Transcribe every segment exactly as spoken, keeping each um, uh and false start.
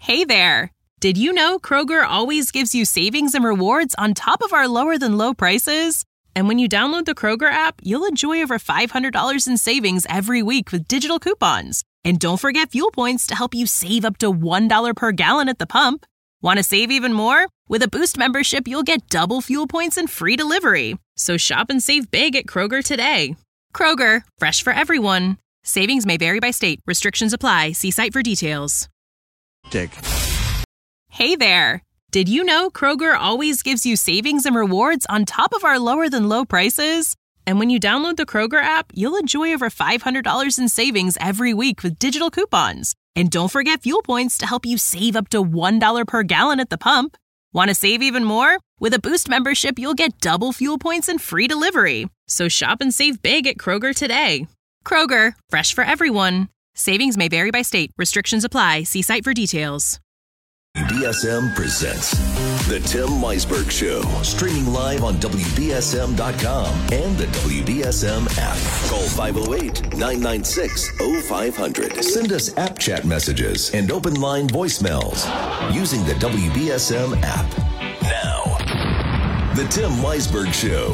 Hey there! Did you know Kroger always gives you savings and rewards on top of our lower-than-low prices? And when you download the Kroger app, you'll enjoy over five hundred dollars in savings every week with digital coupons. And don't forget fuel points to help you save up to one dollar per gallon at the pump. Want to save even more? With a Boost membership, you'll get double fuel points and free delivery. So shop and save big at Kroger today. Kroger, fresh for everyone. Savings may vary by state. Restrictions apply. See site for details. Dick. Hey there! Did you know Kroger always gives you savings and rewards on top of our lower-than-low prices? And when you download the Kroger app, you'll enjoy over five hundred dollars in savings every week with digital coupons. And don't forget fuel points to help you save up to one dollar per gallon at the pump. Want to save even more? With a Boost membership, you'll get double fuel points and free delivery. So shop and save big at Kroger today. Kroger, fresh for everyone. Savings may vary by state. Restrictions apply. See site for details. W B S M presents The Tim Weisberg Show. Streaming live on W B S M dot com and the W B S M app. Call five oh eight, nine nine six, oh five hundred. Send us app chat messages and open line voicemails using the W B S M app. Now, The Tim Weisberg Show.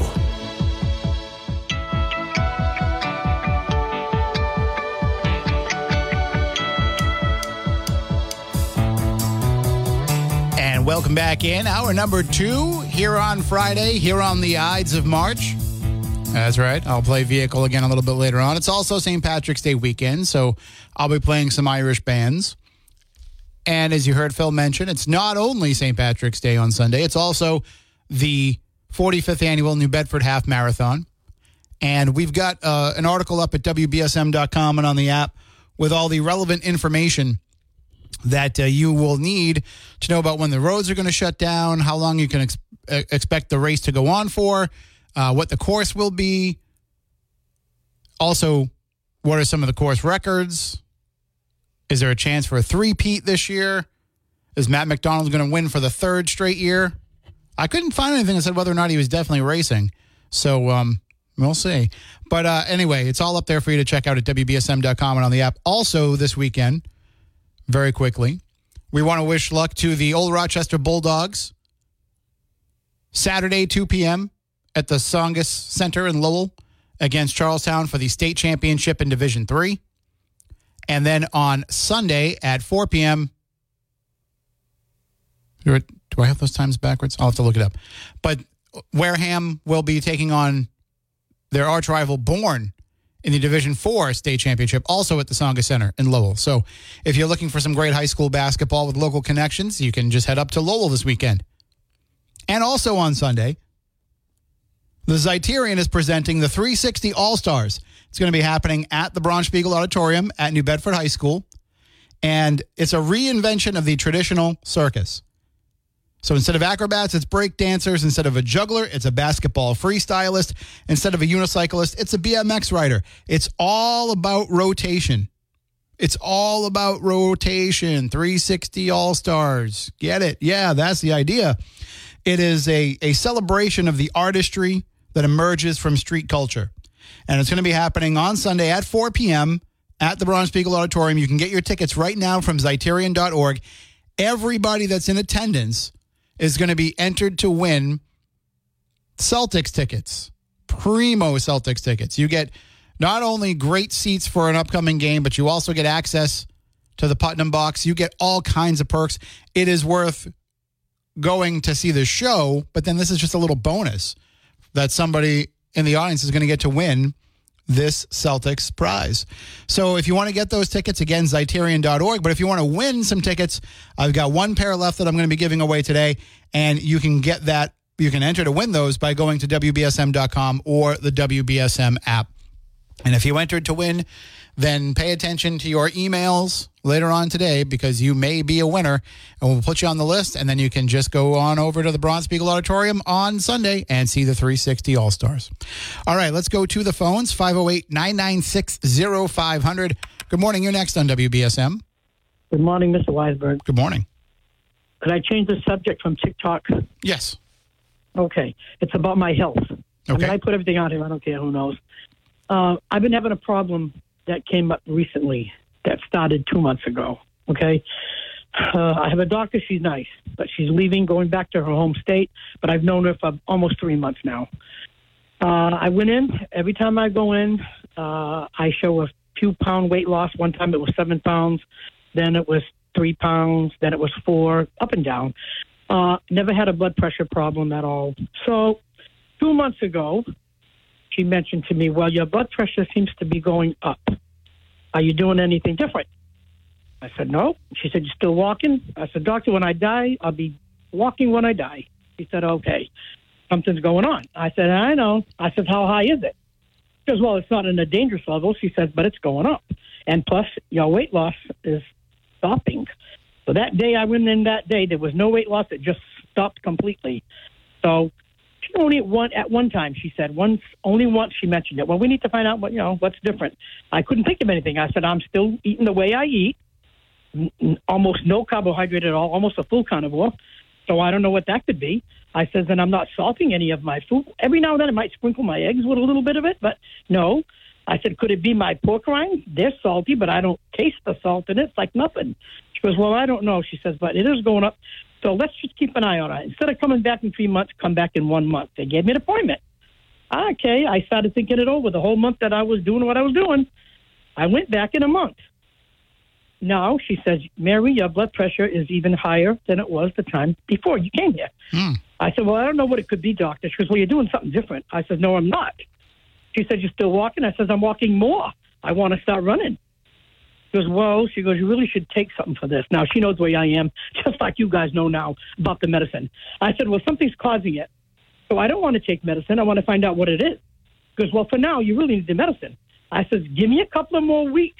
And welcome back in. Hour number two here on Friday, here on the Ides of March. That's right. I'll play Vehicle again a little bit later on. It's also Saint Patrick's Day weekend, so I'll be playing some Irish bands. And as you heard Phil mention, it's not only Saint Patrick's Day on Sunday, it's also the forty-fifth annual New Bedford Half Marathon. And we've got uh, an article up at W B S M dot com and on the app with all the relevant information that uh, you will need to know about when the roads are going to shut down, how long you can ex- expect the race to go on for, uh, what the course will be. Also, what are some of the course records? Is there a chance for a three-peat this year? Is Matt McDonald going to win for the third straight year? I couldn't find anything that said whether or not he was definitely racing. So, um, we'll see. But uh, anyway, it's all up there for you to check out at W B S M dot com and on the app. Also, this weekend, very quickly, we want to wish luck to the Old Rochester Bulldogs. Saturday, two p.m. at the Songus Center in Lowell against Charlestown for the state championship in Division three. And then on Sunday at four p.m. Do I have those times backwards? I'll have to look it up. But Wareham will be taking on their arch rival Bourne in the Division four state championship, also at the Songus Center in Lowell. So if you're looking for some great high school basketball with local connections, you can just head up to Lowell this weekend. And also on Sunday, the Zeiterion is presenting the three sixty All-Stars. It's going to be happening at the Braunspiegel Auditorium at New Bedford High School. And it's a reinvention of the traditional circus. So instead of acrobats, it's break dancers. Instead of a juggler, it's a basketball freestylist. Instead of a unicyclist, it's a B M X rider. It's all about rotation. It's all about rotation. three sixty All-Stars. Get it? Yeah, that's the idea. It is a, a celebration of the artistry that emerges from street culture. And it's going to be happening on Sunday at four p.m. at the Braunspiegel Auditorium. You can get your tickets right now from Zeiterion dot org. Everybody that's in attendance is going to be entered to win Celtics tickets, primo Celtics tickets. You get not only great seats for an upcoming game, but you also get access to the Putnam box. You get all kinds of perks. It is worth going to see the show, but then this is just a little bonus that somebody in the audience is going to get to win this Celtics prize. So if you want to get those tickets, again, Zeiterion dot org. But if you want to win some tickets, I've got one pair left that I'm going to be giving away today, and you can get that. You can enter to win those by going to W B S M dot com or the W B S M app. And if you entered to win, then pay attention to your emails later on today, because you may be a winner, and we'll put you on the list, and then you can just go on over to the Braunspiegel Auditorium on Sunday and see the three sixty All-Stars. All right, let's go to the phones, five oh eight, nine nine six, oh five hundred. Good morning. You're next on W B S M. Good morning, Mister Weisberg. Good morning. Could I change the subject from TikTok? Yes. Okay. It's about my health. Okay. I mean, I put everything out here. I don't care who knows. Uh, I've been having a problem that came up recently that started two months ago, okay? Uh, I have a doctor. She's nice, but she's leaving, going back to her home state. But I've known her for almost three months now. Uh, I went in. Every time I go in, uh, I show a few pound weight loss. One time it was seven pounds. Then it was three pounds. Then it was four, up and down. Uh, never had a blood pressure problem at all. So two months ago, she mentioned to me, well, your blood pressure seems to be going up. Are you doing anything different? I said, no. She said, you still walking? I said, doctor, when I die, I'll be walking when I die. She said, okay, something's going on. I said, I know. I said, how high is it? She goes, well, it's not in a dangerous level. She said, but it's going up. And plus, your weight loss is stopping. So that day I went in that day, there was no weight loss. It just stopped completely. So she only at one, at one time, she said, once, only once she mentioned it. Well, we need to find out what, you know, what's different. I couldn't think of anything. I said, I'm still eating the way I eat. Almost no carbohydrate at all, almost a full carnivore. So I don't know what that could be. I says, and I'm not salting any of my food. Every now and then I might sprinkle my eggs with a little bit of it, but no. I said, could it be my pork rinds? They're salty, but I don't taste the salt in it. It's like nothing. She goes, well, I don't know. She says, but it is going up. So let's just keep an eye on it. Instead of coming back in three months, come back in one month. They gave me an appointment. Okay, I started thinking it over the whole month that I was doing what I was doing. I went back in a month. Now, she says, Mary, your blood pressure is even higher than it was the time before you came here. Mm. I said, well, I don't know what it could be, doctor. She goes, well, you're doing something different. I said, no, I'm not. She said, you're still walking? I said, I'm walking more. I want to start running. She goes, well, she goes, you really should take something for this. Now, she knows where I am, just like you guys know now about the medicine. I said, well, something's causing it. So I don't want to take medicine. I want to find out what it is. She goes, well, for now, you really need the medicine. I said, give me a couple of more weeks.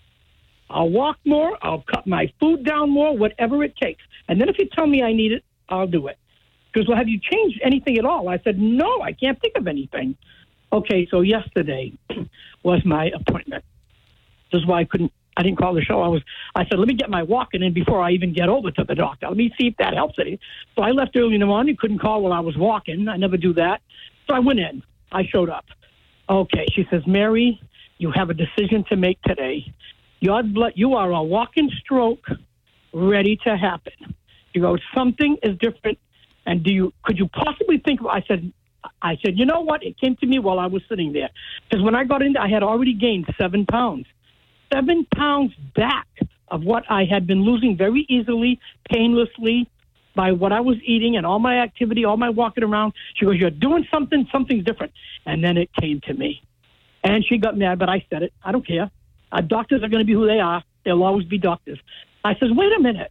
I'll walk more. I'll cut my food down more, whatever it takes. And then if you tell me I need it, I'll do it. She goes, well, have you changed anything at all? I said, no, I can't think of anything. Okay, so yesterday was my appointment. This is why I couldn't, I didn't call the show. I was, I said, let me get my walking in before I even get over to the doctor. Let me see if that helps any. So I left early in the morning, couldn't call while I was walking. I never do that. So I went in. I showed up. Okay, she says, Mary, you have a decision to make today. Your blood, you are a walking stroke ready to happen. You go, something is different. And do you, could you possibly think of, I said, I said, you know what? It came to me while I was sitting there. Because when I got in, I had already gained seven pounds. Seven pounds back of what I had been losing very easily, painlessly, by what I was eating and all my activity, all my walking around. She goes, you're doing something, something's different. And then it came to me. And she got mad, but I said it. I don't care. Uh, doctors are going to be who they are. They'll always be doctors. I said, wait a minute.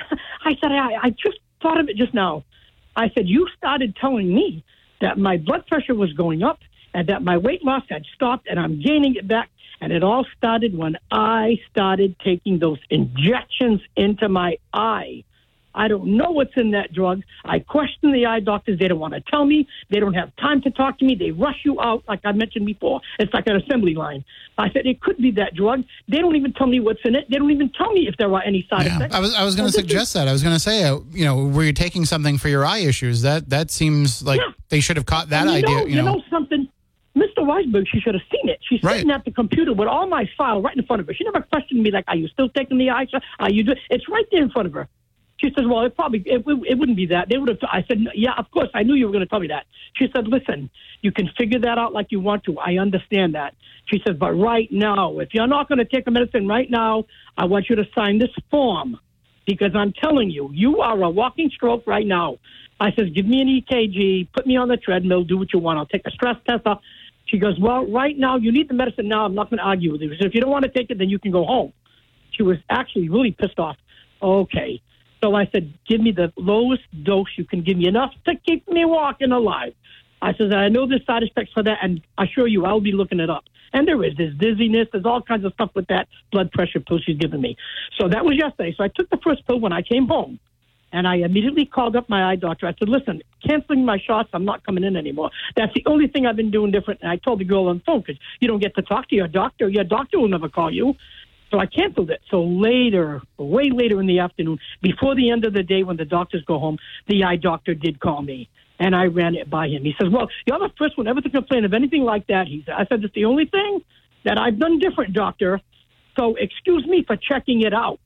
I said, I, I just thought of it just now. I said, you started telling me that my blood pressure was going up and that my weight loss had stopped and I'm gaining it back. And it all started when I started taking those injections into my eye. I don't know what's in that drug. I question the eye doctors. They don't want to tell me. They don't have time to talk to me. They rush you out, like I mentioned before. It's like an assembly line. I said, it could be that drug. They don't even tell me what's in it. They don't even tell me if there are any side yeah, effects. I was I was going to so suggest is, that. I was going to say, uh, you know, were you taking something for your eye issues? That that seems like yeah. they should have caught that you idea. Know, you, you know. know something? Mister Weisberg, she should have seen it. She's right. sitting at the computer with all my file right in front of her. She never questioned me like, are you still taking the eye shot? Are you doing? It's right there in front of her. She says, well, it probably, it, it wouldn't be that. They would have, I said, yeah, of course, I knew you were going to tell me that. She said, listen, you can figure that out like you want to. I understand that. She says, but right now, if you're not going to take a medicine right now, I want you to sign this form because I'm telling you, you are a walking stroke right now. I says, give me an E K G, put me on the treadmill, do what you want. I'll take a stress test. Off. She goes, well, right now, you need the medicine now. I'm not going to argue with you. She said, if you don't want to take it, then you can go home. She was actually really pissed off. Okay. So I said, give me the lowest dose you can give me, enough to keep me walking alive. I said, I know there's side effects for that, and I assure you I'll be looking it up. And there is. There's dizziness. There's all kinds of stuff with that blood pressure pill she's giving me. So that was yesterday. So I took the first pill when I came home, and I immediately called up my eye doctor. I said, listen, canceling my shots. I'm not coming in anymore. That's the only thing I've been doing different. And I told the girl on the phone, because you don't get to talk to your doctor. Your doctor will never call you. So I canceled it. So later, way later in the afternoon, before the end of the day when the doctors go home, the eye doctor did call me, and I ran it by him. He says, well, you're the first one ever to complain of anything like that. He said, I said, it's the only thing that I've done different, doctor. So excuse me for checking it out.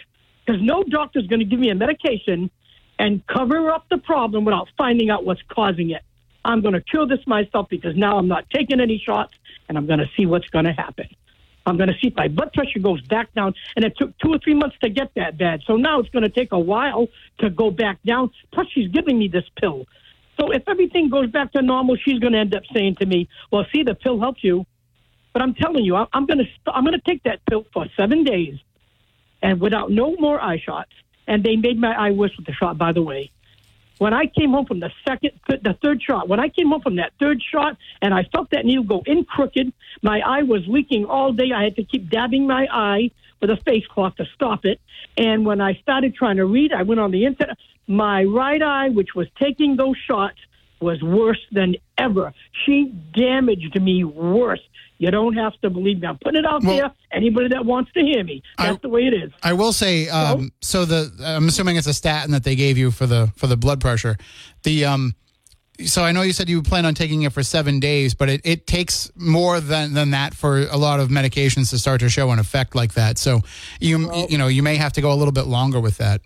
because no doctor's going to give me a medication and cover up the problem without finding out what's causing it. I'm going to cure this myself because now I'm not taking any shots, and I'm going to see what's going to happen. I'm going to see if my blood pressure goes back down, and it took two or three months to get that bad. So now it's going to take a while to go back down. Plus, she's giving me this pill. So if everything goes back to normal, she's going to end up saying to me, well, see, the pill helps you. But I'm telling you, I'm going to I'm going to take that pill for seven days and without no more eye shots. And they made my eye worse with the shot, by the way. When I came home from the second, the third shot, when I came home from that third shot and I felt that needle go in crooked, my eye was leaking all day. I had to keep dabbing my eye with a face cloth to stop it. And when I started trying to read, I went on the internet. My right eye, which was taking those shots, was worse than ever. She damaged me worse. You don't have to believe me. I'm putting it out well, there. Anybody that wants to hear me, that's I, the way it is. I will say, um, so, so the I'm assuming it's a statin that they gave you for the for the blood pressure. The um, so I know you said you plan on taking it for seven days, but it, it takes more than, than that for a lot of medications to start to show an effect like that. So you well, you know you may have to go a little bit longer with that.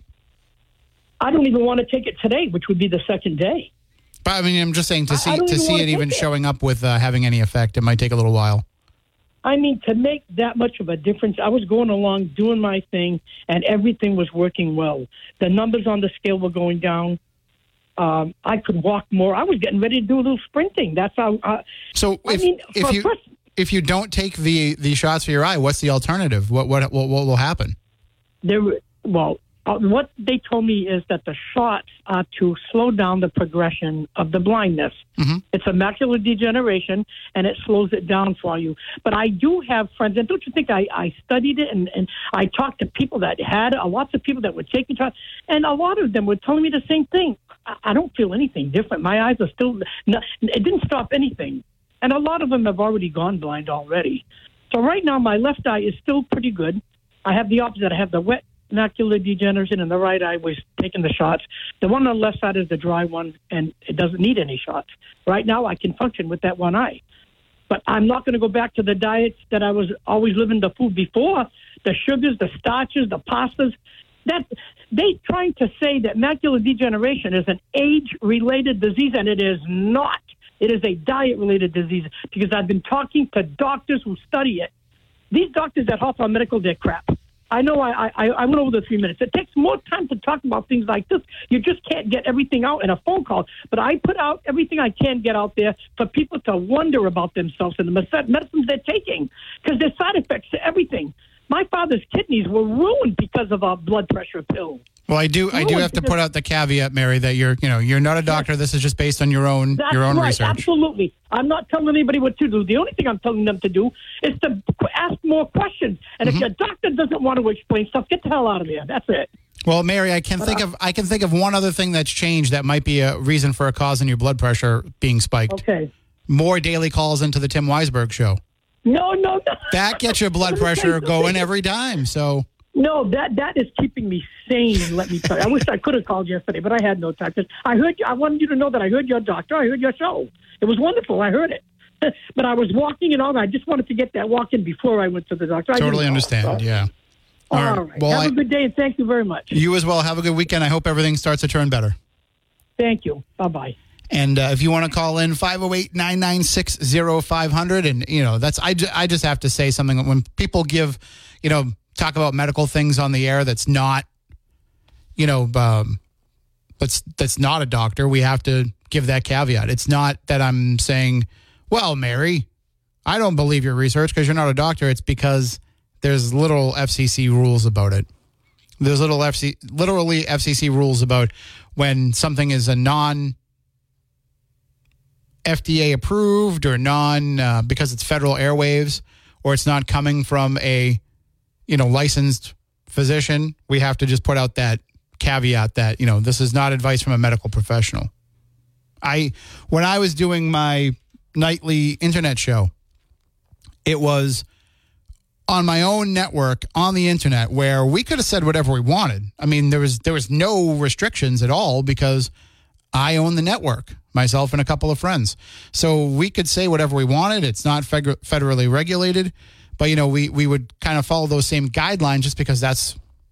I don't even want to take it today, which would be the second day. But I mean, I'm just saying to see to even see it even it. showing up with uh, having any effect, it might take a little while. I mean, to make that much of a difference, I was going along doing my thing, and everything was working well. The numbers on the scale were going down. Um, I could walk more. I was getting ready to do a little sprinting. That's how. Uh, so if, I mean, if you first, if you don't take the, the shots for your eye, what's the alternative? What what what, what will happen? There, well. Uh, what they told me is that the shots are to slow down the progression of the blindness. Mm-hmm. It's a macular degeneration, and it slows it down for you. But I do have friends, and don't you think I, I studied it, and, and I talked to people that had it, uh, lots of people that were taking shots, and a lot of them were telling me the same thing. I, I don't feel anything different. My eyes are still, not, it didn't stop anything. And a lot of them have already gone blind already. So right now, my left eye is still pretty good. I have the opposite. I have the wet macular degeneration in the right eye was taking the shots. The one on the left side is the dry one, and it doesn't need any shots. Right now, I can function with that one eye. But I'm not going to go back to the diets that I was always living the food before, the sugars, the starches, the pastas. That they trying to say that macular degeneration is an age-related disease, and it is not. It is a diet-related disease because I've been talking to doctors who study it. These doctors at Hawthorne Medical, they're crap. I know I, I, I went over the three minutes. It takes more time to talk about things like this. You just can't get everything out in a phone call. But I put out everything I can get out there for people to wonder about themselves and the medicines they're taking because there's side effects to everything. My father's kidneys were ruined because of a blood pressure pill. Well, I do. I do have to put out the caveat, Mary, that you're, you know, you're not a doctor. Yes. This is just based on your own, That's your own right, research. Absolutely. I'm not telling anybody what to do. The only thing I'm telling them to do is to ask more questions. And mm-hmm. if your doctor doesn't want to explain stuff, get the hell out of there. That's it. Well, Mary, I can but, think uh, of I can think of one other thing that's changed that might be a reason for a cause in your blood pressure being spiked. Okay. More daily calls into the Tim Weisberg Show. No, no, no. That gets your blood pressure going every time. So. No, that that is keeping me sane, let me tell you. I wish I could have called yesterday, but I had no time. I heard you, I wanted you to know that I heard your doctor. I heard your show. It was wonderful. I heard it. But I was walking and all that. I just wanted to get that walk in before I went to the doctor. I totally understand, know, so. yeah. All, all right. right. Well, Have I, a good day, and thank you very much. You as well. Have a good weekend. I hope everything starts to turn better. Thank you. Bye-bye. And uh, if you want to call in, five oh eight, nine nine six, oh five hundred. And, you know, that's I, ju- I just have to say something. When people give, you know, talk about medical things on the air that's not, you know, um, that's, that's not a doctor, we have to give that caveat. It's not that I'm saying, well, Mary, I don't believe your research because you're not a doctor. It's because there's literal F C C rules about it. There's little F C, literally F C C rules about when something is a non F D A approved or non, uh, because it's federal airwaves or it's not coming from a, you know, licensed physician, we have to just put out that caveat that, you know, this is not advice from a medical professional. I, when I was doing my nightly internet show, it was on my own network on the internet where we could have said whatever we wanted. I mean, there was, there was no restrictions at all because I own the network, myself and a couple of friends. So we could say whatever we wanted. It's not fed- federally regulated. But, you know, we, we would kind of follow those same guidelines just because that's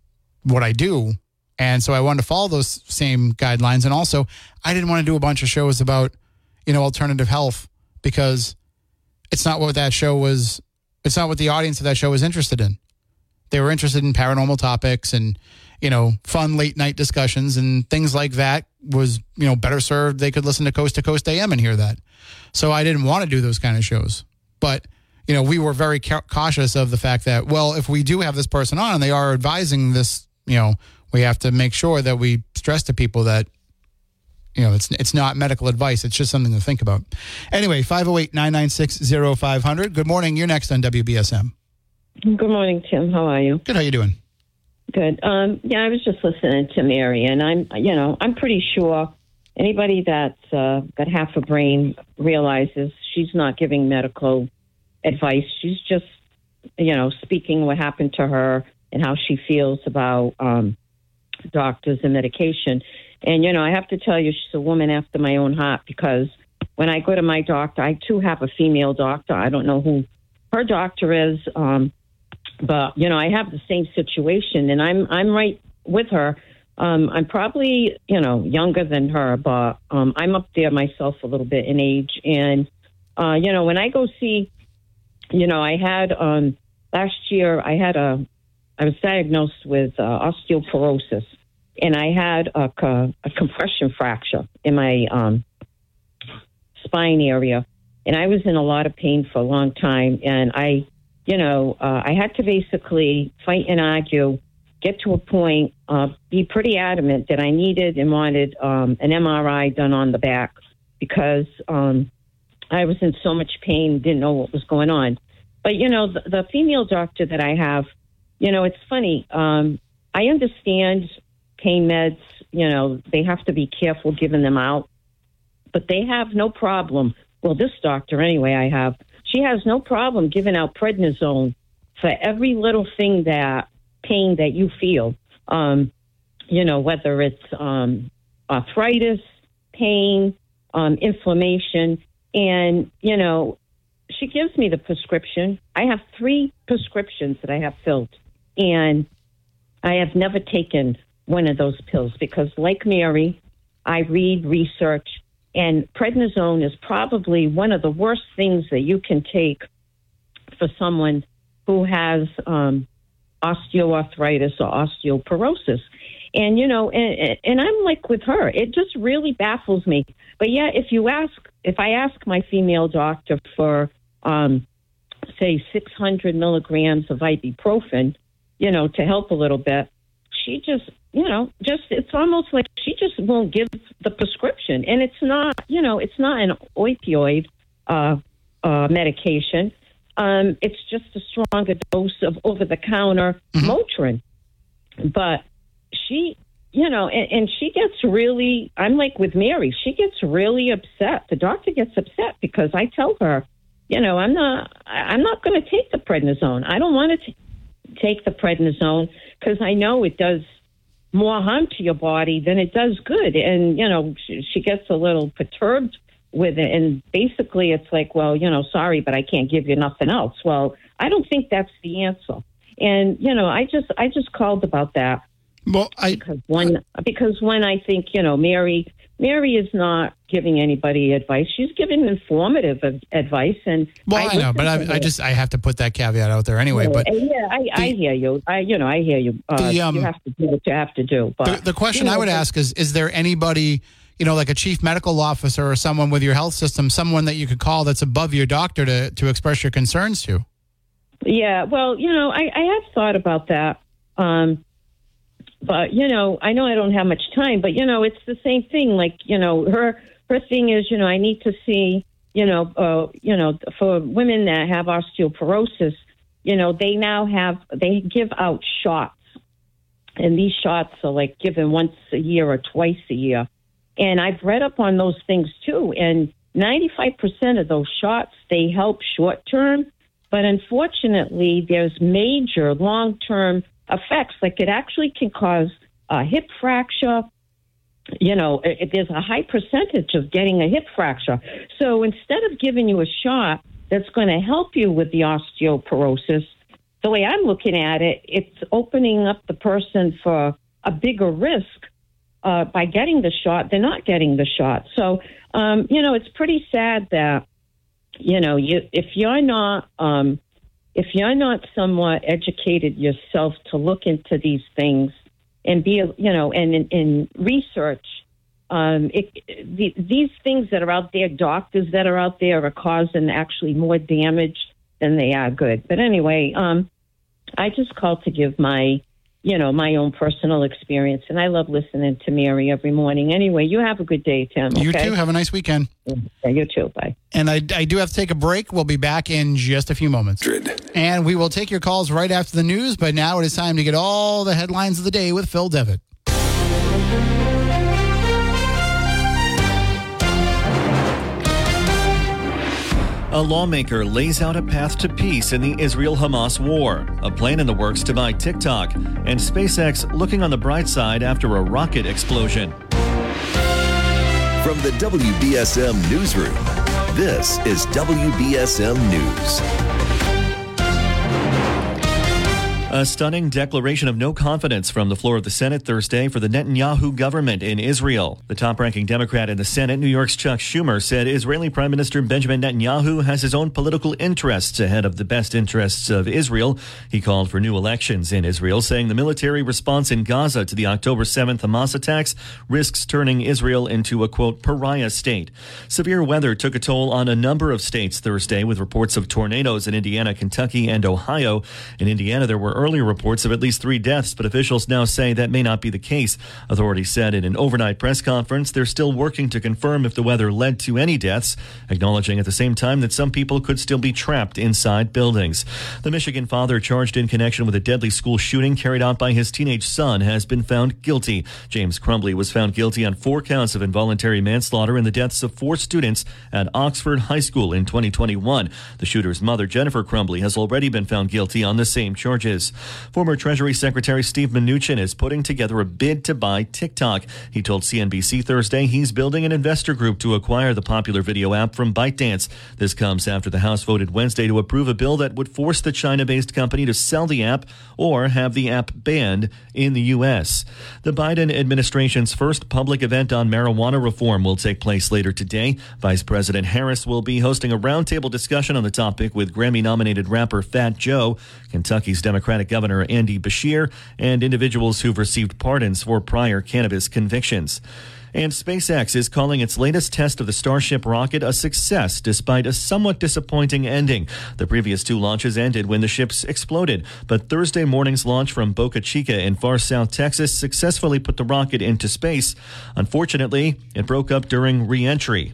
what I do. And so I wanted to follow those same guidelines. And also, I didn't want to do a bunch of shows about, you know, alternative health because it's not what that show was, it's not what the audience of that show was interested in. They were interested in paranormal topics and, you know, fun late night discussions and things like that was, you know, better served. They could listen to Coast to Coast A M and hear that. So I didn't want to do those kind of shows. But, you know, we were very ca- cautious of the fact that, well, if we do have this person on and they are advising this, you know, we have to make sure that we stress to people that, you know, it's it's not medical advice. It's just something to think about. Anyway, five oh eight, nine nine six, oh five hundred. Good morning. You're next on W B S M. Good morning, Tim. How are you? Good. How you doing? Good. Um, yeah, I was just listening to Mary, and I'm, you know, I'm pretty sure anybody that's uh, got half a brain realizes she's not giving medical advice. She's just, you know, speaking what happened to her and how she feels about um, doctors and medication. And, you know, I have to tell you, she's a woman after my own heart because when I go to my doctor, I too have a female doctor. I don't know who her doctor is, um, but, you know, I have the same situation, and I'm I'm right with her. Um, I'm probably, you know, younger than her, but um, I'm up there myself a little bit in age. And, uh, you know, when I go see, you know, I had um, last year, I had a, I was diagnosed with uh, osteoporosis, and I had a, co- a compression fracture in my um, spine area. And I was in a lot of pain for a long time. And I, you know, uh, I had to basically fight and argue, get to a point, uh, be pretty adamant that I needed and wanted um, an M R I done on the back because um, I was in so much pain, didn't know what was going on. But, you know, the, the female doctor that I have, you know, it's funny. Um, I understand pain meds, you know, they have to be careful giving them out, but they have no problem. Well, this doctor, anyway, I have, she has no problem giving out prednisone for every little thing that pain that you feel, um, you know, whether it's um, arthritis, pain, um, inflammation. And, you know, she gives me the prescription. I have three prescriptions that I have filled, and I have never taken one of those pills because, like Mary, I read research, and prednisone is probably one of the worst things that you can take for someone who has um, osteoarthritis or osteoporosis. And, you know, and, and I'm like with her, it just really baffles me. But yeah, if you ask, if I ask my female doctor for, um, say, six hundred milligrams of ibuprofen, you know, to help a little bit, she just, you know, just, it's almost like she just won't give the prescription. And it's not, you know, it's not an opioid uh, uh, medication. Um, it's just a stronger dose of over-the-counter mm-hmm. Motrin. But she, you know, and, and she gets really, I'm like with Mary, she gets really upset. The doctor gets upset because I tell her, you know, I'm not, I'm not going to take the prednisone. I don't want to t- take the prednisone because I know it does more harm to your body than it does good. And, you know, she, she gets a little perturbed with it. And basically it's like, well, you know, sorry, but I can't give you nothing else. Well, I don't think that's the answer. And, you know, I just, I just called about that. Well, I, because when, because when I think, you know, Mary, Mary is not giving anybody advice. She's giving informative advice. And well, I, I know, but I, I just, I have to put that caveat out there anyway. But yeah, I, the, I hear you. I, you know, I hear you. Uh, the, um, you have to do what you have to do. But the, the question you know, I would ask is, is there anybody, you know, like a chief medical officer or someone with your health system, someone that you could call that's above your doctor to, to express your concerns to? Yeah, well, you know, I, I have thought about that. Um, but, you know, I know I don't have much time, but, you know, it's the same thing. Like, you know, her her thing is, you know, I need to see, you know, uh, you know, for women that have osteoporosis, you know, they now have, they give out shots. And these shots are like given once a year or twice a year. And I've read up on those things too. And ninety-five percent of those shots, they help short term. But unfortunately, there's major long-term effects. Like it actually can cause a hip fracture. You know, it, there's a high percentage of getting a hip fracture. So instead of giving you a shot that's going to help you with the osteoporosis, the way I'm looking at it, it's opening up the person for a bigger risk uh, by getting the shot. They're not getting the shot. So, um, you know, it's pretty sad that, you know, you if you're not um, if you're not somewhat educated yourself to look into these things and be, you know, and in, in research, um, it, the, these things that are out there, doctors that are out there are causing actually more damage than they are good. But anyway, um, I just called to give my, you know, my own personal experience. And I love listening to Mary every morning. Anyway, you have a good day, Tim. Okay? You too. Have a nice weekend. Yeah, you too. Bye. And I, I do have to take a break. We'll be back in just a few moments. And we will take your calls right after the news. But now it is time to get all the headlines of the day with Phil Devitt. A lawmaker lays out a path to peace in the Israel-Hamas war, a plan in the works to buy TikTok, and SpaceX looking on the bright side after a rocket explosion. From the W B S M Newsroom, this is W B S M News. A stunning declaration of no confidence from the floor of the Senate Thursday for the Netanyahu government in Israel. The top-ranking Democrat in the Senate, New York's Chuck Schumer, said Israeli Prime Minister Benjamin Netanyahu has his own political interests ahead of the best interests of Israel. He called for new elections in Israel, saying the military response in Gaza to the October seventh Hamas attacks risks turning Israel into a, quote, pariah state. Severe weather took a toll on a number of states Thursday, with reports of tornadoes in Indiana, Kentucky, and Ohio. In Indiana, there were earlier reports of at least three deaths, but officials now say that may not be the case. Authorities said in an overnight press conference they're still working to confirm if the weather led to any deaths, acknowledging at the same time that some people could still be trapped inside buildings. The Michigan father charged in connection with a deadly school shooting carried out by his teenage son has been found guilty. James Crumbly was found guilty on four counts of involuntary manslaughter in the deaths of four students at Oxford High School in twenty twenty-one. The shooter's mother, Jennifer Crumbly, has already been found guilty on the same charges. Former Treasury Secretary Steve Mnuchin is putting together a bid to buy TikTok. He told C N B C Thursday he's building an investor group to acquire the popular video app from ByteDance. This comes after the House voted Wednesday to approve a bill that would force the China-based company to sell the app or have the app banned in the U S. The Biden administration's first public event on marijuana reform will take place later today. Vice President Harris will be hosting a roundtable discussion on the topic with Grammy-nominated rapper Fat Joe, Kentucky's Democratic Governor Andy Beshear, and individuals who've received pardons for prior cannabis convictions. And SpaceX is calling its latest test of the Starship rocket a success despite a somewhat disappointing ending. The previous two launches ended when the ships exploded, but Thursday morning's launch from Boca Chica in far south Texas successfully put the rocket into space. Unfortunately, it broke up during re-entry.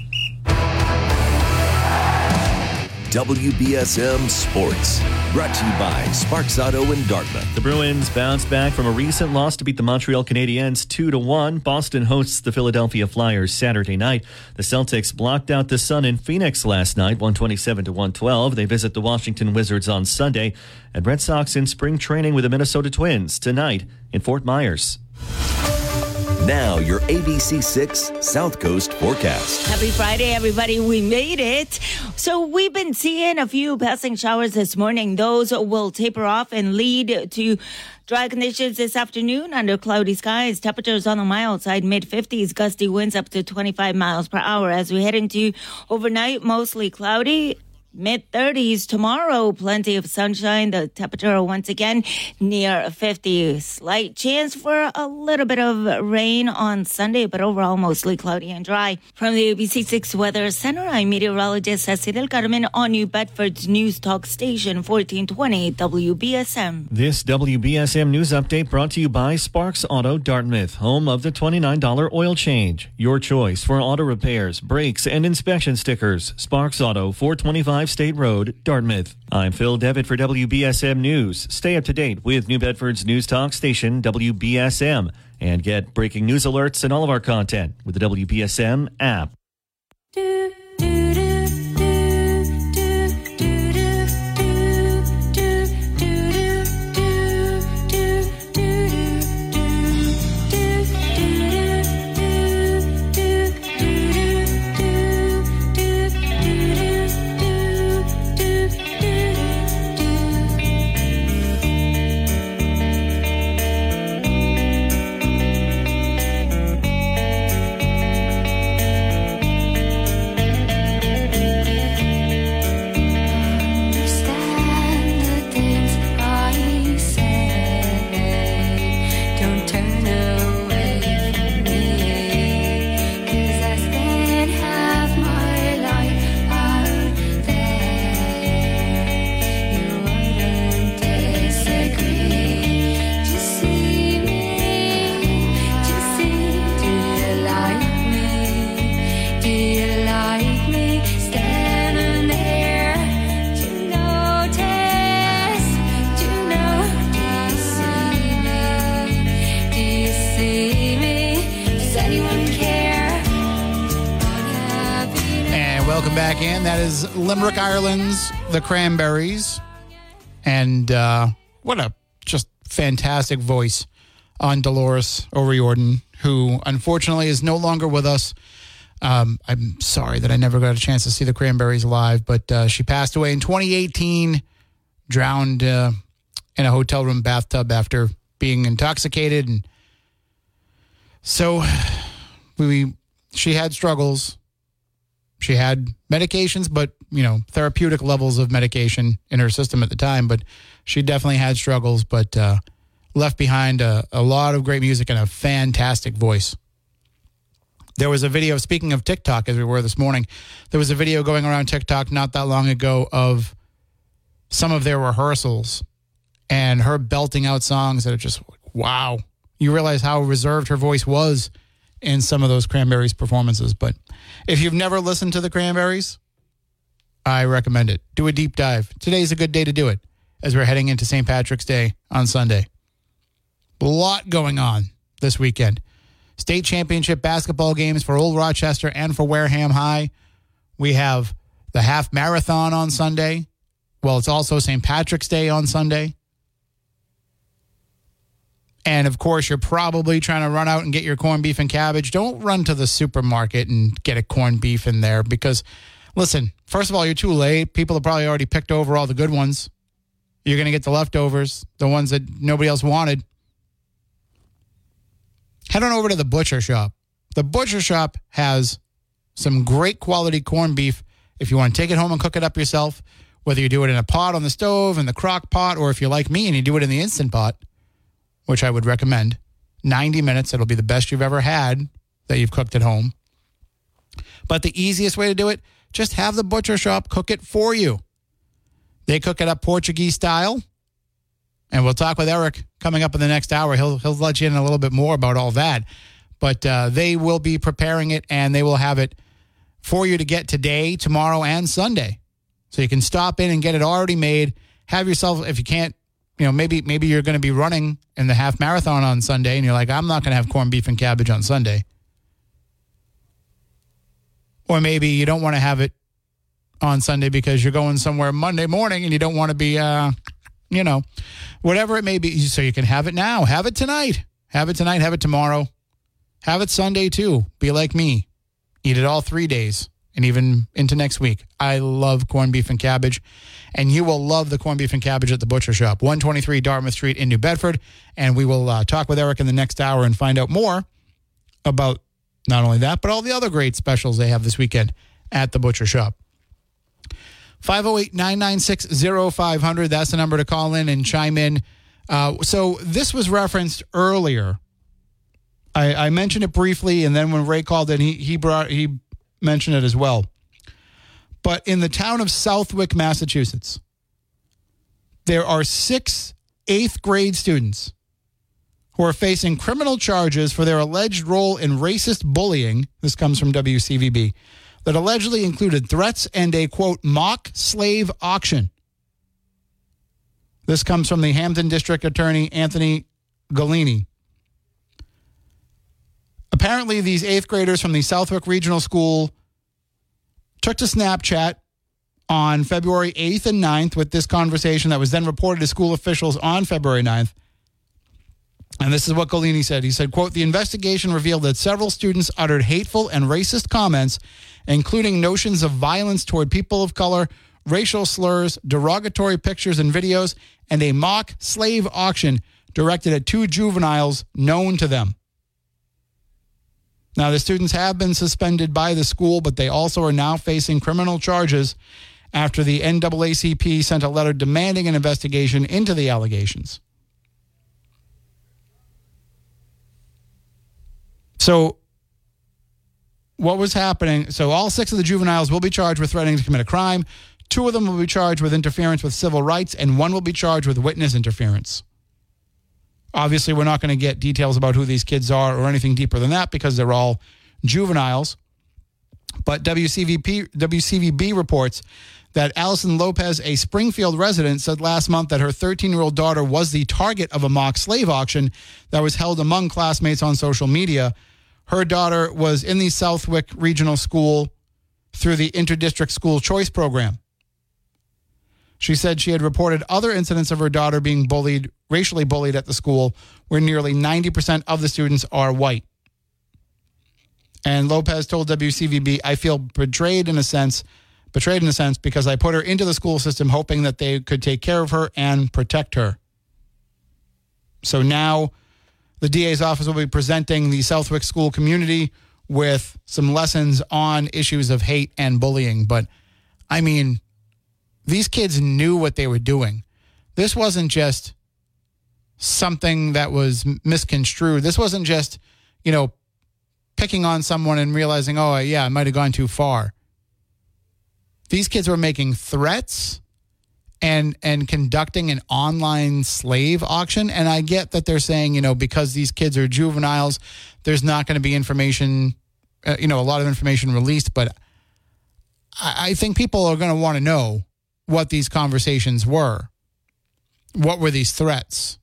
W B S M Sports, brought to you by Sparks Auto in Dartmouth. The Bruins bounced back from a recent loss to beat the Montreal Canadiens two to one. Boston hosts the Philadelphia Flyers Saturday night. The Celtics blocked out the Sun in Phoenix last night, one twenty-seven to one twelve. They visit the Washington Wizards on Sunday. And Red Sox in spring training with the Minnesota Twins tonight in Fort Myers. Now, your A B C six South Coast forecast. Happy Friday, everybody. We made it. So we've been seeing a few passing showers this morning. Those will taper off and lead to dry conditions this afternoon under cloudy skies. Temperatures on the mild side, mid fifties, gusty winds up to twenty-five miles per hour. As we head into overnight, mostly cloudy. mid thirties tomorrow, plenty of sunshine. The temperature once again near fifty. Slight chance for a little bit of rain on Sunday, but overall mostly cloudy and dry. From the A B C six Weather Center, I'm meteorologist Ceci del Carmen on New Bedford's News Talk Station, fourteen twenty W B S M. This W B S M News Update brought to you by Sparks Auto Dartmouth, home of the twenty-nine dollars oil change. Your choice for auto repairs, brakes, and inspection stickers. Sparks Auto, four twenty-five State Road, Dartmouth. I'm Phil Devitt for W B S M News. Stay up to date with New Bedford's News Talk Station, W B S M, and get breaking news alerts and all of our content with the W B S M app. Do, do, do. welcome back in. That is Limerick, Ireland's The Cranberries. And uh, what a just fantastic voice on Dolores O'Riordan, who unfortunately is no longer with us. Um, I'm sorry that I never got a chance to see the Cranberries live, but uh, she passed away in twenty eighteen, drowned uh, in a hotel room bathtub after being intoxicated. And so we, she had struggles. She had medications, but, you know, therapeutic levels of medication in her system at the time. But she definitely had struggles, but uh, left behind a, a lot of great music and a fantastic voice. There was a video, speaking of TikTok, as we were this morning, there was a video going around TikTok not that long ago of some of their rehearsals and her belting out songs that are just, wow. You realize how reserved her voice was in some of those Cranberries performances. But if you've never listened to the Cranberries, I recommend it. Do a deep dive. Today's a good day to do it as we're heading into Saint Patrick's Day on Sunday. A lot going on this weekend. State championship basketball games for Old Rochester and for Wareham High. We have the half marathon on Sunday. Well, it's also Saint Patrick's Day on Sunday. And, of course, you're probably trying to run out and get your corned beef and cabbage. Don't run to the supermarket and get a corned beef in there because, listen, first of all, you're too late. People have probably already picked over all the good ones. You're going to get the leftovers, the ones that nobody else wanted. Head on over to the Butcher Shop. The Butcher Shop has some great quality corned beef if you want to take it home and cook it up yourself, whether you do it in a pot on the stove, in the crock pot, or if you're like me and you do it in the Instant Pot, which I would recommend. ninety minutes, it'll be the best you've ever had that you've cooked at home. But the easiest way to do it, just have the Butcher Shop cook it for you. They cook it up Portuguese style. And we'll talk with Eric coming up in the next hour. He'll he'll let you in a little bit more about all that. But uh, they will be preparing it, and they will have it for you to get today, tomorrow, and Sunday. So you can stop in and get it already made. Have yourself, if you can't, you know, maybe maybe you're going to be running in the half marathon on Sunday, and you're like, I'm not going to have corned beef and cabbage on Sunday. Or maybe you don't want to have it on Sunday because you're going somewhere Monday morning and you don't want to be, uh, you know, whatever it may be. So you can have it now. Have it tonight. Have it tonight. Have it tomorrow. Have it Sunday, too. Be like me. Eat it all three days and even into next week. I love corned beef and cabbage, and you will love the corned beef and cabbage at the Butcher Shop, one twenty-three Dartmouth Street in New Bedford. And we will uh, talk with Eric in the next hour and find out more about not only that, but all the other great specials they have this weekend at the Butcher Shop. five oh eight, nine nine six, oh five hundred. That's the number to call in and chime in. Uh, so this was referenced earlier. I, I mentioned it briefly, and then when Ray called in, he he brought he mentioned it as well. But in the town of Southwick, Massachusetts, there are six eighth grade students who are facing criminal charges for their alleged role in racist bullying. This comes from W C V B. That allegedly included threats and a, quote, mock slave auction. This comes from the Hampton District Attorney, Anthony Galini. Apparently, these eighth graders from the Southwick Regional School took to Snapchat on February eighth and ninth with this conversation that was then reported to school officials on February ninth. And this is what Galini said. He said, quote, the investigation revealed that several students uttered hateful and racist comments, including notions of violence toward people of color, racial slurs, derogatory pictures and videos, and a mock slave auction directed at two juveniles known to them. Now, the students have been suspended by the school, but they also are now facing criminal charges after the N double A C P sent a letter demanding an investigation into the allegations. So what was happening? So all six of the juveniles will be charged with threatening to commit a crime. Two of them will be charged with interference with civil rights, and one will be charged with witness interference. Obviously, we're not going to get details about who these kids are or anything deeper than that because they're all juveniles. But W C V P, W C V B reports that Allison Lopez, a Springfield resident, said last month that her thirteen-year-old daughter was the target of a mock slave auction that was held among classmates on social media. Her daughter was in the Southwick Regional School through the Interdistrict School Choice Program. She said she had reported other incidents of her daughter being bullied, racially bullied at the school, where nearly ninety percent of the students are white. And Lopez told W C V B, I feel betrayed in a sense, betrayed in a sense because I put her into the school system hoping that they could take care of her and protect her. So now the D A's office will be presenting the Southwick school community with some lessons on issues of hate and bullying. But, I mean, these kids knew what they were doing. This wasn't just something that was misconstrued. This wasn't just, you know, picking on someone and realizing, oh, yeah, I might have gone too far. These kids were making threats and and conducting an online slave auction. And I get that they're saying, you know, because these kids are juveniles, there's not going to be information, uh, you know, a lot of information released. But I, I think people are going to want to know what these conversations were. What were these threats?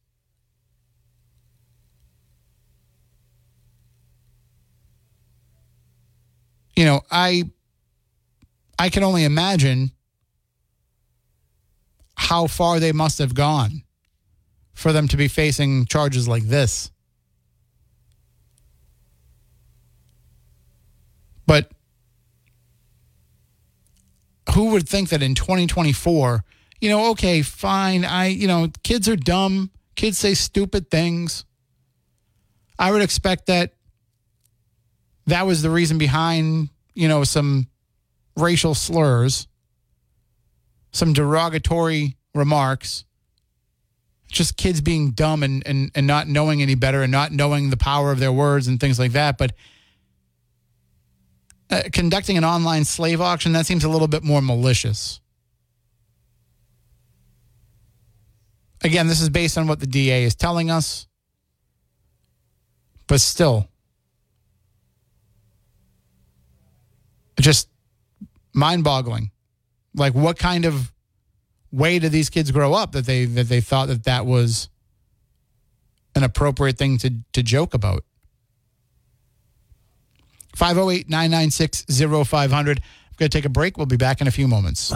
You know, I I can only imagine how far they must have gone for them to be facing charges like this. But who would think that in twenty twenty-four, you know, okay, fine, I, you know, kids are dumb, kids say stupid things. I would expect that that was the reason behind, you know, some racial slurs, some derogatory remarks, just kids being dumb and, and, and not knowing any better and not knowing the power of their words and things like that. But uh, conducting an online slave auction, that seems a little bit more malicious. Again, this is based on what the D A is telling us. But still, just mind-boggling. Like, what kind of way did these kids grow up that they that they thought that that was an appropriate thing to, to joke about? five oh eight, nine nine six, oh five hundred. I'm going to take a break. We'll be back in a few moments.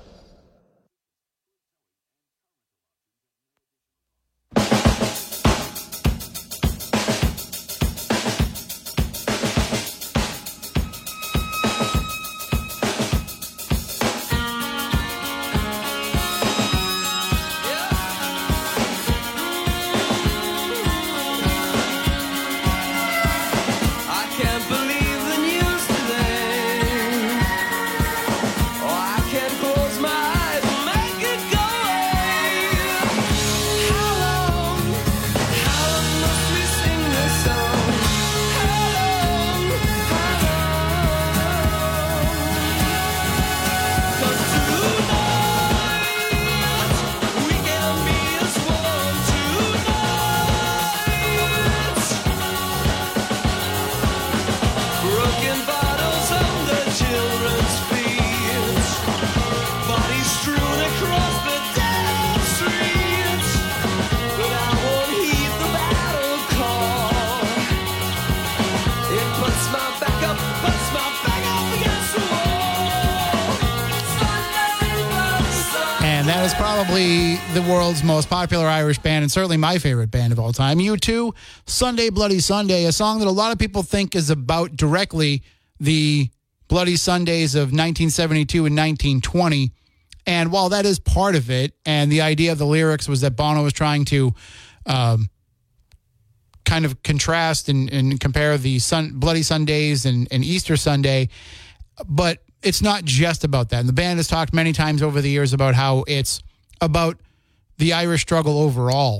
Probably the world's most popular Irish band and certainly my favorite band of all time. U two, Sunday Bloody Sunday, a song that a lot of people think is about directly the Bloody Sundays of nineteen seventy-two and nineteen twenty. And while that is part of it, and the idea of the lyrics was that Bono was trying to um, kind of contrast and, and compare the sun, Bloody Sundays and, and Easter Sunday, but it's not just about that. And the band has talked many times over the years about how it's about the Irish struggle overall.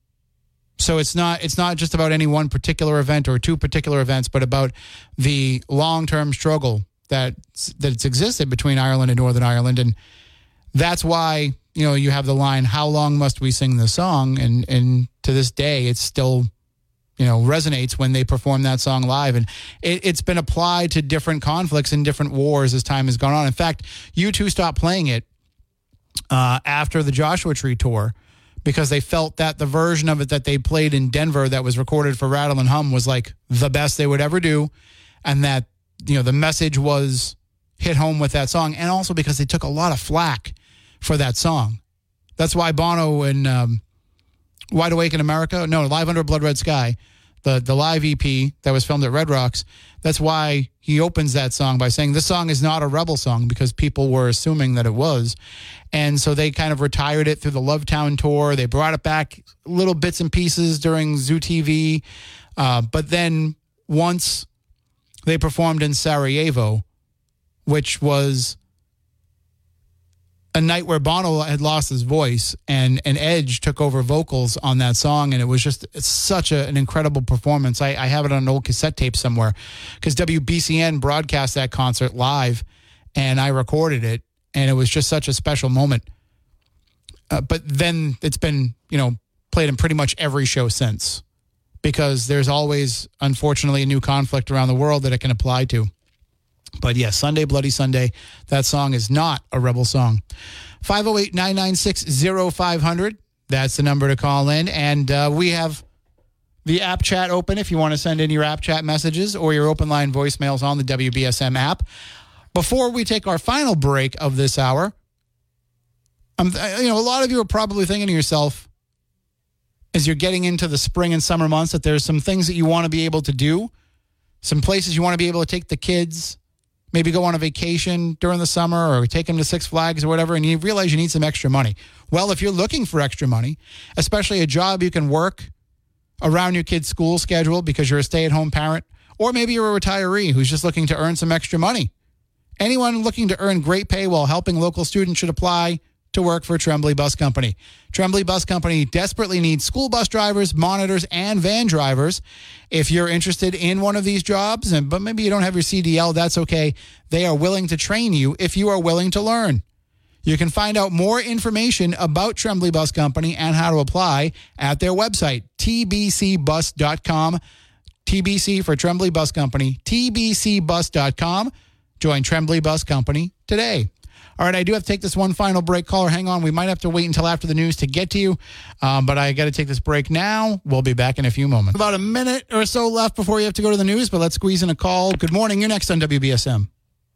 So it's not it's not just about any one particular event or two particular events, but about the long-term struggle that that's existed between Ireland and Northern Ireland. And that's why, you know, you have the line, how long must we sing the song? And and to this day, it's still, you know, resonates when they perform that song live. And it, it's been applied to different conflicts and different wars as time has gone on. In fact, U two stopped playing it uh, after the Joshua Tree tour because they felt that the version of it that they played in Denver that was recorded for Rattle and Hum was like the best they would ever do. And that, you know, the message was hit home with that song, and also because they took a lot of flack for that song. That's why Bono in um, Wide Awake in America, no, Live Under a Blood Red Sky, the, the live E P that was filmed at Red Rocks, that's why he opens that song by saying this song is not a rebel song, because people were assuming that it was. And so they kind of retired it through the Lovetown tour. They brought it back little bits and pieces during Zoo T V. Uh, but then once they performed in Sarajevo, which was a night where Bono had lost his voice, and, and Edge took over vocals on that song, and it was just it's such a, an incredible performance. I, I have it on an old cassette tape somewhere, because W B C N broadcast that concert live, and I recorded it, and it was just such a special moment. Uh, but then it's been, you know, played in pretty much every show since, because there's always, unfortunately, a new conflict around the world that it can apply to. But yes, Sunday, Bloody Sunday, that song is not a rebel song. five oh eight, nine nine six, oh five hundred, that's the number to call in. And uh, we have the app chat open if you want to send in your app chat messages or your open line voicemails on the W B S M app. Before we take our final break of this hour, um, you know, a lot of you are probably thinking to yourself, as you're getting into the spring and summer months, that there's some things that you want to be able to do, some places you want to be able to take the kids, maybe go on a vacation during the summer or take them to Six Flags or whatever, and you realize you need some extra money. Well, if you're looking for extra money, especially a job you can work around your kid's school schedule because you're a stay-at-home parent, or maybe you're a retiree who's just looking to earn some extra money. Anyone looking to earn great pay while helping local students should apply to work for Tremblay Bus Company. Tremblay Bus Company desperately needs school bus drivers, monitors, and van drivers. If you're interested in one of these jobs, and but maybe you don't have your C D L, that's okay. They are willing to train you if you are willing to learn. You can find out more information about Tremblay Bus Company and how to apply at their website, T B C bus dot com. T B C for Tremblay Bus Company, T B C bus dot com. Join Tremblay Bus Company today. All right, I do have to take this one final break. Caller, hang on. We might have to wait until after the news to get to you, um, but I got to take this break now. We'll be back in a few moments. About a minute or so left before you have to go to the news, but let's squeeze in a call. Good morning. You're next on W B S M.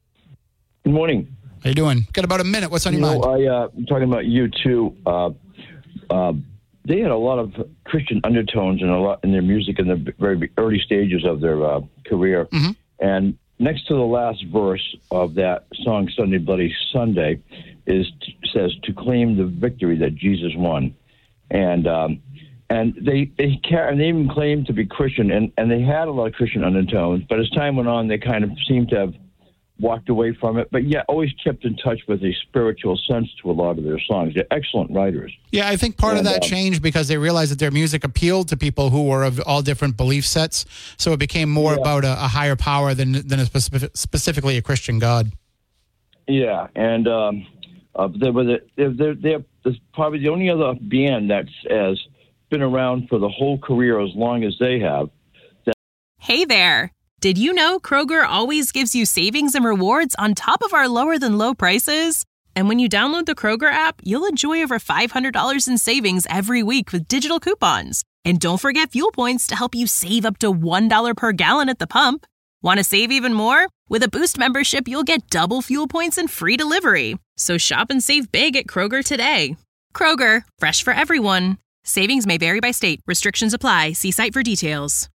Good morning. How you doing? Got about a minute. What's on you your know, mind? I, uh, I'm talking about U two. Uh, uh, they had a lot of Christian undertones in a lot in their music in the very early stages of their uh, career, mm-hmm. and next to the last verse of that song, Sunday, Bloody Sunday, is says to claim the victory that Jesus won. And um, and they they, and they even claimed to be Christian, and, and they had a lot of Christian undertones, but as time went on, they kind of seemed to have walked away from it, but yet always kept in touch with a spiritual sense to a lot of their songs. They're excellent writers. Yeah, I think part and, of that uh, changed because they realized that their music appealed to people who were of all different belief sets, so it became more yeah. about a, a higher power than than a specific, specifically a Christian God. Yeah, and um, uh, they're, they're, they're, they're probably the only other band that's has been around for the whole career as long as they have. That- Hey there. Did you know Kroger always gives you savings and rewards on top of our lower than low prices? And when you download the Kroger app, you'll enjoy over five hundred dollars in savings every week with digital coupons. And don't forget fuel points to help you save up to one dollar per gallon at the pump. Want to save even more? With a Boost membership, you'll get double fuel points and free delivery. So shop and save big at Kroger today. Kroger, fresh for everyone. Savings may vary by state. Restrictions apply. See site for details.